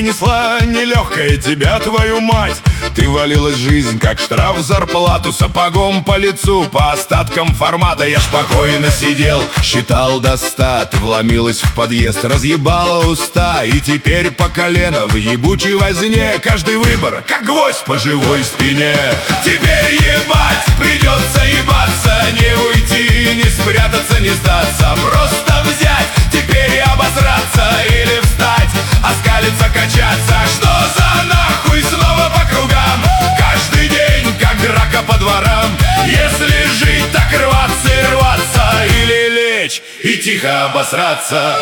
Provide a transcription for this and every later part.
принесла нелегкая тебя, твою мать. Ты валилась жизнь, как штраф в зарплату, сапогом по лицу, по остаткам формата. Я спокойно сидел, считал до 100. Ты вломилась в подъезд, разъебала уста, и теперь по колено в ебучей возне. Каждый выбор, как гвоздь по живой спине. Теперь ебать, придется ебаться, не уйти, не спрятаться, не сдаться. Просто взять, теперь и обосраться или встать, оскалиться, качаться. Что за нахуй снова по кругам? Каждый день, как драка по дворам. Если жить, так рваться и рваться, или лечь и тихо обосраться.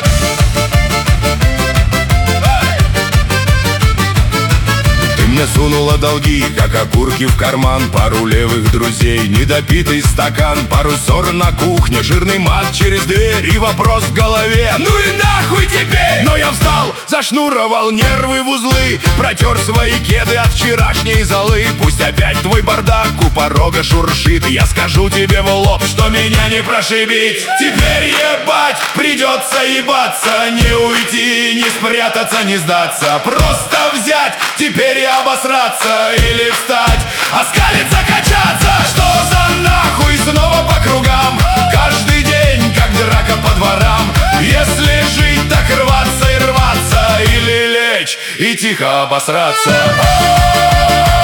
Мне сунула долги, как окурки в карман, пару левых друзей, недопитый стакан, пару ссор на кухне, жирный мат через дверь и вопрос в голове: ну и нахуй теперь? Но я встал, зашнуровал нервы в узлы, протер свои кеды от вчерашней золы. Пусть опять твой бардак у порога шуршит, я скажу тебе в лоб, что меня не прошибить. Теперь ебать, придется ебаться, не уйти, не спрятаться, не сдаться. Просто взять, теперь и обосраться или встать, оскалиться, качаться. Что за нахуй снова по кругам? Каждый день, как драка по дворам. Если жить, так рваться и рваться, или лечь и тихо обосраться.